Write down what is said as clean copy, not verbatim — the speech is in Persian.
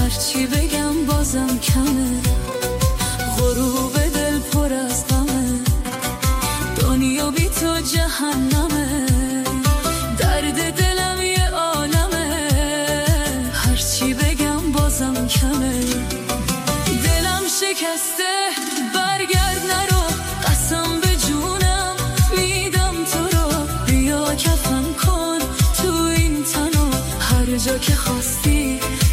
هرچی بگم بازم کمه، غروب دل پر از غمه، دنیا بی تو جهنمه، درد دلم یه عالمه، هرچی بگم بازم کمه، دلم شکسته برگرد نرو، قسم به جونم میدم تو رو، بیا کفن کن تو این تنو، هر جا که خواستی